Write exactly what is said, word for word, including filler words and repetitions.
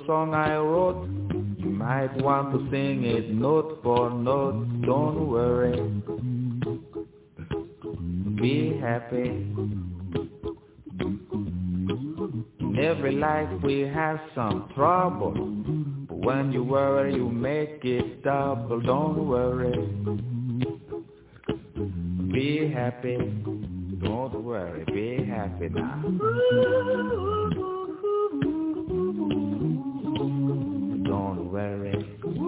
song I wrote. You might want to sing it note for note. Don't worry, be happy. In every life we have some trouble, but when you worry you make it double. Don't worry, be happy. Don't worry, be happy now. Don't worry.